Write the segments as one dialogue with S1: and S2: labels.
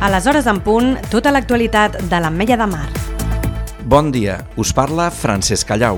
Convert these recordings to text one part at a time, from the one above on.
S1: A les hores en punt, tota l'actualitat de l'Ametlla de Mar.
S2: Bon dia, us parla Francesc Callau.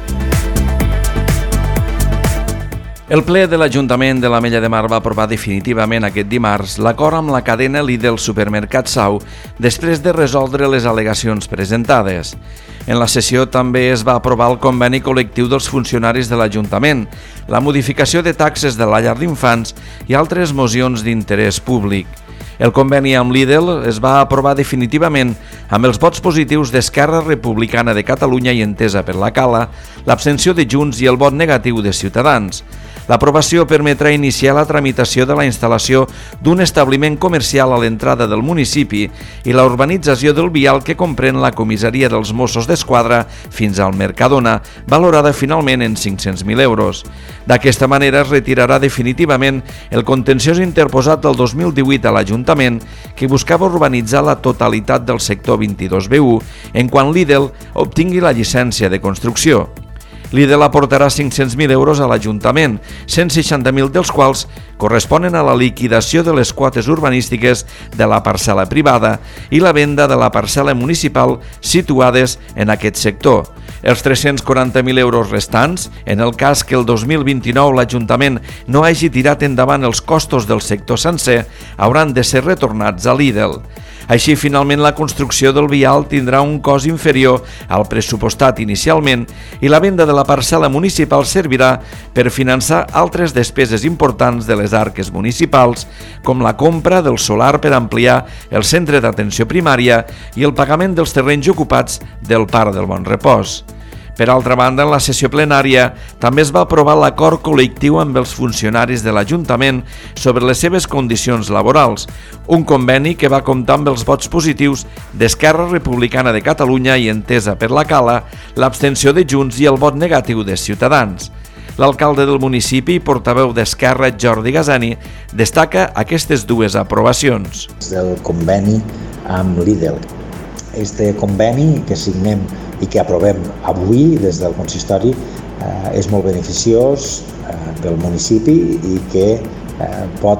S2: El ple de l'Ajuntament de l'Ametlla de Mar va aprovar definitivament aquest dimarts l'acord amb la cadena Lidl Supermercat Sau després de resoldre les al·legacions presentades. En la sessió també es va aprovar el conveni col·lectiu dels funcionaris de l'Ajuntament, la modificació de taxes de la llar d'infants i altres mocions d'interès públic. El conveni amb Lidl es va aprovar definitivament amb els vots positius d'Esquerra Republicana de Catalunya i Entesa per la Cala, l'abstenció de Junts i el vot negatiu de Ciutadans. L'aprovació permetrà iniciar la tramitació de la instal·lació d'un establiment comercial a l'entrada del municipi i la urbanització del vial que comprèn la comissaria dels Mossos d'Esquadra fins al Mercadona, valorada finalment en 500.000 euros. D'aquesta manera es retirarà definitivament el contenciós interposat del 2018 a l'Ajuntament que buscava urbanitzar la totalitat del sector 22B1 en quan Lidl obtingui la llicència de construcció. Lidl aportarà 500.000 euros a l'Ajuntament, 160.000 dels quals corresponen a la liquidació de les quotes urbanístiques de la parcel·la privada i la venda de la parcel·la municipal situades en aquest sector. Els 340.000 euros restants, en el cas que el 2029 l'Ajuntament no hagi tirat endavant els costos del sector sencer, hauran de ser retornats a Lidl. Així, finalment, la construcció del vial tindrà un cost inferior al pressupostat inicialment i la venda de la parcel·la municipal servirà per finançar altres despeses importants de les arques municipals, com la compra del solar per ampliar el centre d'atenció primària i el pagament dels terrenys ocupats del Parc del Bon Repòs. Per altra banda, en la sessió plenària també es va aprovar l'acord col·lectiu amb els funcionaris de l'Ajuntament sobre les seves condicions laborals, un conveni que va comptar amb els vots positius d'Esquerra Republicana de Catalunya i Entesa per la Cala, l'abstenció de Junts i el vot negatiu de Ciutadans. L'alcalde del municipi i portaveu d'Esquerra, Jordi Gasani, destaca aquestes dues aprovacions.
S3: Del conveni amb Lidl. Este conveni que signem i que aprovem avui des del consistori és molt beneficiós pel municipi i que pot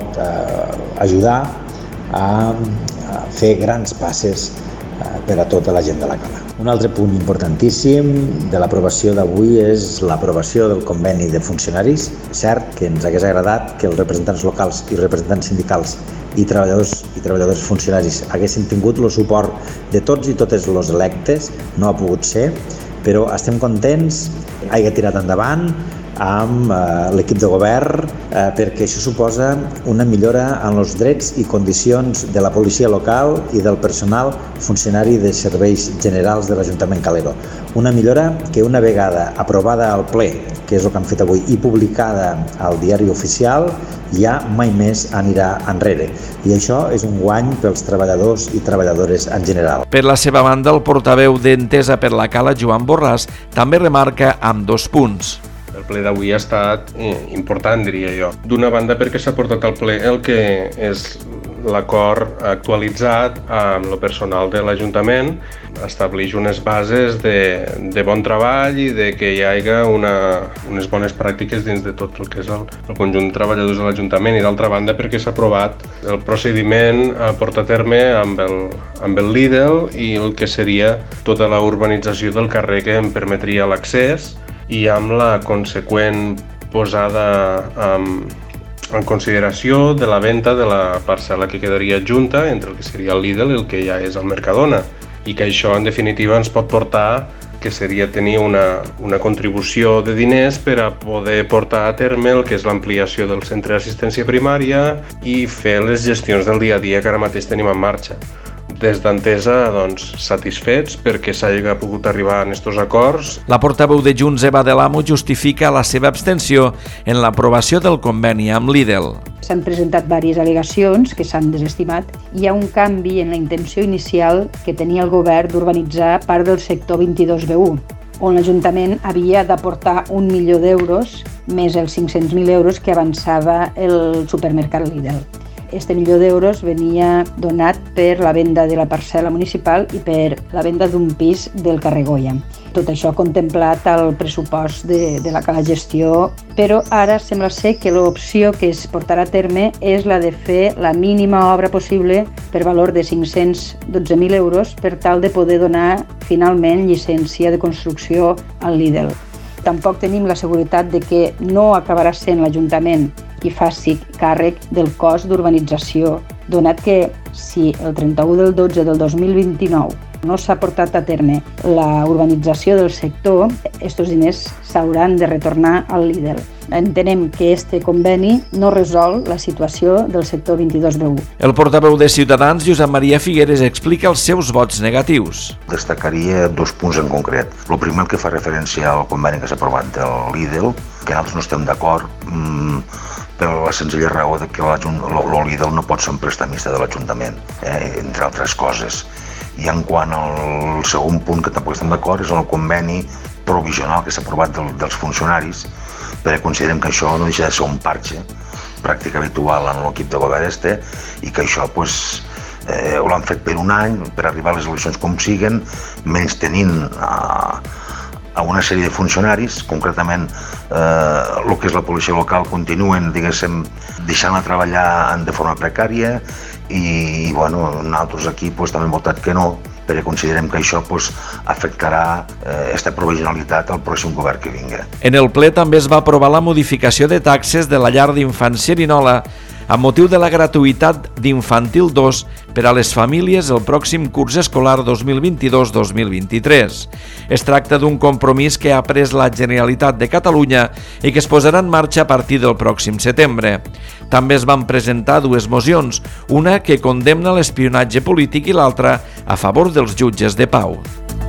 S3: ajudar a fer grans passes per a tota la gent de la Cala. Un altre punt importantíssim de l'aprovació d'avui és l'aprovació del conveni de funcionaris. Cert que ens hagués agradat que els representants locals i representants sindicals i treballadors funcionaris haguessin tingut el suport de tots i totes els electes, no ha pogut ser, però estem contents que hagi tirat endavant amb l'equip de govern perquè això suposa una millora en els drets i condicions de la policia local i del personal funcionari de serveis generals de l'Ajuntament Calero. Una millora que una vegada aprovada al ple, que és el que han fet avui, i publicada al diari oficial, ja mai més anirà enrere. I això és un guany pels treballadors i treballadores en general.
S2: Per la seva banda, el portaveu d'Entesa per la Cala, Joan Borràs, també remarca amb 2 punts.
S4: El ple d'avui ha estat important, diria jo. D'una banda perquè s'ha portat al ple el que és l'acord actualitzat amb el personal de l'Ajuntament, estableix unes bases de bon treball i de que hi hagi unes bones pràctiques dins de tot el que és el conjunt de treballadors de l'Ajuntament, i d'altra banda perquè s'ha aprovat el procediment a portar a terme amb el Lidl i el que seria tota la urbanització del carrer que em permetria l'accés, i amb la conseqüent posada en consideració de la venda de la parcel·la que quedaria adjunta entre el que seria el Lidl i el que ja és el Mercadona, i que això en definitiva ens pot portar que seria tenir una contribució de diners per a poder portar a terme el que és l'ampliació del centre d'assistència primària i fer les gestions del dia a dia que ara mateix tenim en marxa. Des d'Entesa, satisfets perquè s'hagi pogut arribar a aquests acords.
S2: La portaveu de Junts, Eva de l'Amo, justifica la seva abstenció en l'aprovació del conveni amb Lidl.
S5: S'han presentat diverses al·legacions que s'han desestimat. Hi ha un canvi en la intenció inicial que tenia el govern d'urbanitzar part del sector 22B1, on l'Ajuntament havia d'aportar 1 milió d'euros més els 500.000 euros que avançava el supermercat Lidl. Este milió d'euros venia donat per la venda de la parcel·la municipal i per la venda d'un pis del carrer Goya. tot això contemplat al pressupost de la gestió, però ara sembla ser que l'opció que es portarà a terme és la de fer la mínima obra possible per valor de 512.000 euros per tal de poder donar finalment llicència de construcció al Lidl. Tampoc tenim la seguretat de que no acabarà sent l'Ajuntament qui faci càrrec del cost d'urbanització, donat que si el 31 del 12 del 2029 no s'ha portat a terme la urbanització del sector, aquests diners s'hauran de retornar al Lidl. Entenem que este conveni no resol la situació del sector 22B1.
S2: El portaveu de Ciutadans, Josep Maria Figueres, explica els seus vots negatius.
S6: Destacaria 2 punts en concret. El primer, el que fa referència al conveni que s'ha aprovat del Lidl, que nosaltres no estem d'acord per la senzilla raó que el Lidl no pot ser un prestamista de l'Ajuntament, entre altres coses. I en quant al segon punt que tampoc estem d'acord és el conveni provisional que s'ha aprovat dels funcionaris, perquè considerem que això no deixa de ser un parche pràctica habitual en l'equip de govern i que això ho l'han fet per un any, per arribar a les eleccions com siguen, menys tenint a una sèrie de funcionaris, concretament el que és la policia local, continuen, diguéssim, deixant-la treballar de forma precària i nosaltres aquí també hem votat que no, perquè considerem que això afectarà aquesta provisionalitat al pròxim govern que vingui.
S2: En el ple també es va aprovar la modificació de taxes de la llar d'infants Xerinola amb motiu de la gratuïtat d'Infantil 2 per a les famílies el pròxim curs escolar 2022-2023. Es tracta d'un compromís que ha pres la Generalitat de Catalunya i que es posarà en marxa a partir del pròxim setembre. També es van presentar 2 mocions, una que condemna l'espionatge polític i l'altra a favor dels jutges de pau.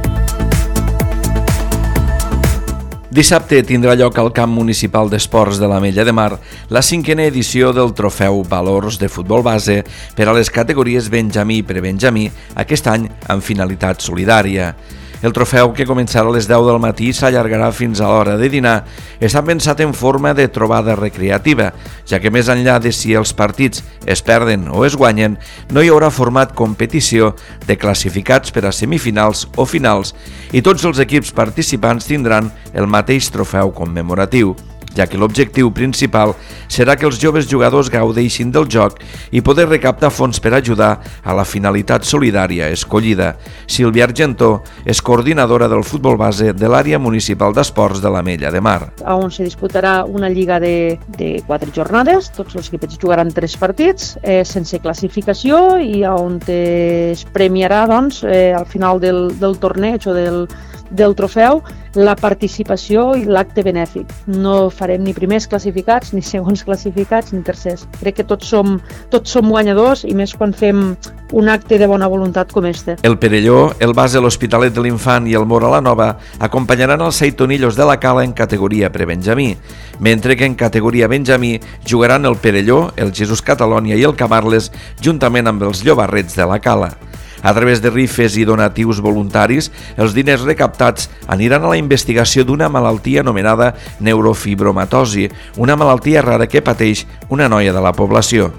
S2: Dissabte tindrà lloc al Camp Municipal d'Esports de l'Ametlla de Mar la 5a edició del Trofeu Valors de Futbol Base per a les categories Benjamí i Prebenjamí, aquest any amb finalitat solidària. El trofeu, que començarà a les 10 del matí i s'allargarà fins a l'hora de dinar, està pensat en forma de trobada recreativa, ja que més enllà de si els partits es perden o es guanyen, no hi haurà format competició de classificats per a semifinals o finals i tots els equips participants tindran el mateix trofeu commemoratiu, ja que l'objectiu principal serà que els joves jugadors gaudeixin del joc i poder recaptar fons per ajudar a la finalitat solidària escollida. Sílvia Argentó és coordinadora del futbol base de l'àrea municipal d'esports de l'Ametlla de Mar.
S7: On se disputarà una lliga de 4 jornades, tots els equips jugaran 3 partits sense classificació i on es premiarà al final del torneig o del trofeu la participació i l'acte benèfic. No farem ni primers classificats, ni segons classificats, ni tercers. Crec que tots som guanyadors i més quan fem un acte de bona voluntat com este.
S2: El Perelló, el base l'Hospitalet de l'Infant i el Mora la Nova acompanyaran els Seitonillos de la Cala en categoria prebenjamí, mentre que en categoria benjamí jugaran el Perelló, el Jesús Catalònia i el Camarles juntament amb els Llobarrets de la Cala. A través de rifes i donatius voluntaris, els diners recaptats aniran a la investigació d'una malaltia anomenada neurofibromatosi, una malaltia rara que pateix una noia de la població.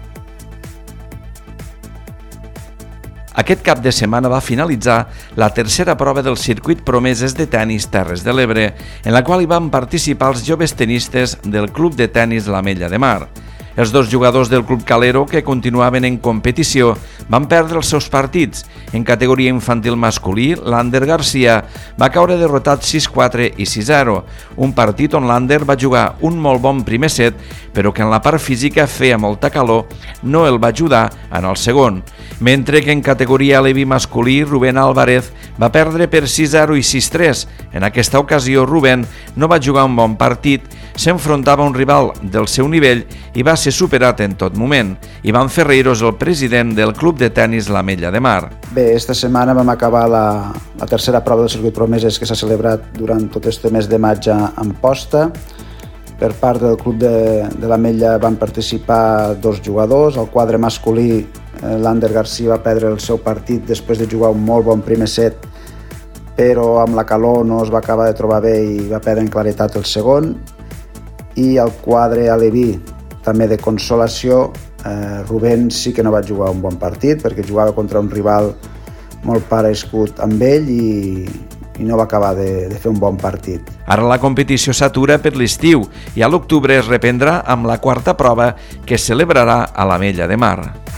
S2: Aquest cap de setmana va finalitzar la tercera prova del circuit Promeses de tenis Terres de l'Ebre, en la qual hi van participar els joves tenistes del Club de Tenis l'Ametlla de Mar. Els 2 jugadors del Club Calero, que continuaven en competició, van perdre els seus partits. En categoria infantil masculí, l'Ander Garcia va caure derrotat 6-4 i 6-0, un partit on l'Ander va jugar un molt bon primer set, però que en la part física feia molta calor, no el va ajudar en el segon. Mentre que en categoria aleví masculí, Rubén Álvarez va perdre per 6-0 i 6-3. En aquesta ocasió, Rubén no va jugar un bon partit, s'enfrontava a un rival del seu nivell i va ser superat en tot moment. Iván Ferreiros, el president del Club de Tenis l'Ametlla de Mar.
S8: Bé, esta setmana vam acabar la tercera prova del circuit Promeses que s'ha celebrat durant tot este mes de maig a Amposta. Per part del Club de l'Ametlla van participar 2 jugadors. Al quadre masculí, l'Ander Garcia va perdre el seu partit després de jugar un molt bon primer set, però amb la calor no es va acabar de trobar bé i va perdre en claretat el segon. I al quadre aleví, també de consolació, Rubén sí que no va jugar un bon partit perquè jugava contra un rival molt parescut amb ell i no va acabar de fer un bon partit.
S2: Ara la competició s'atura per l'estiu i a l'octubre es reprendrà amb la quarta prova que es celebrarà a l'Ametlla de Mar.